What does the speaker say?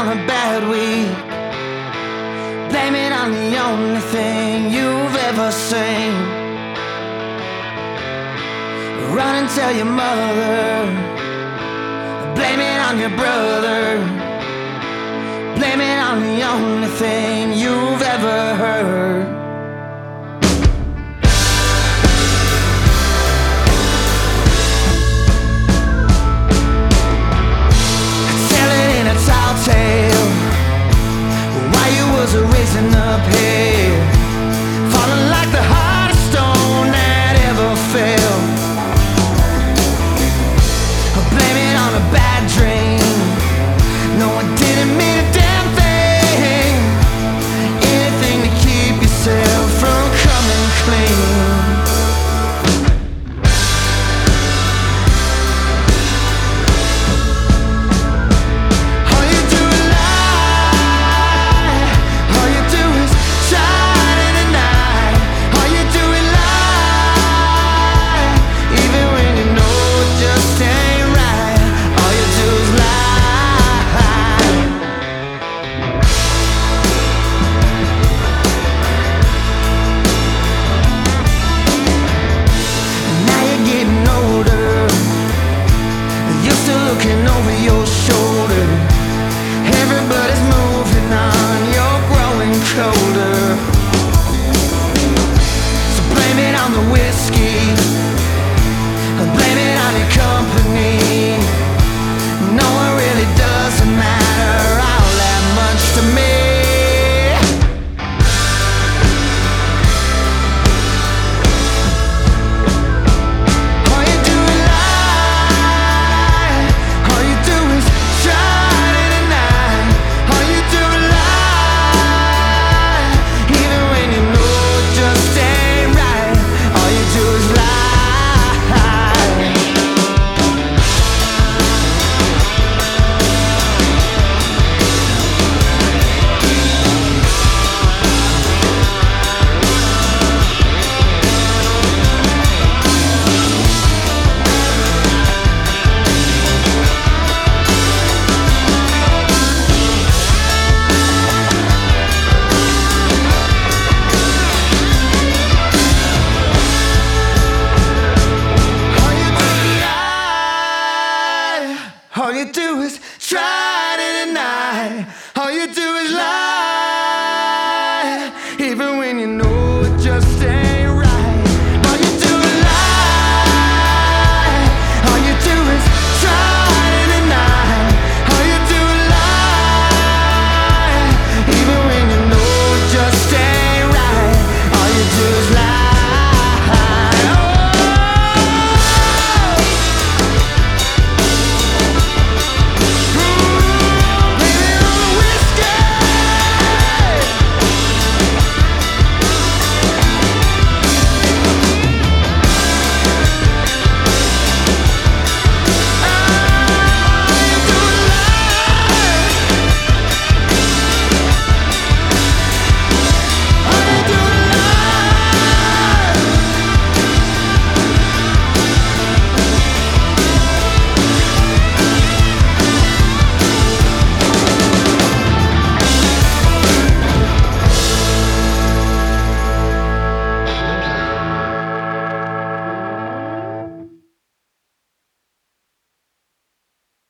on a bad week. Blame it on the only thing you've ever seen. Run and tell your mother. Blame it on your brother. Blame it on the only thing you've ever heard. Tell it in a tall tale why you was raising up here.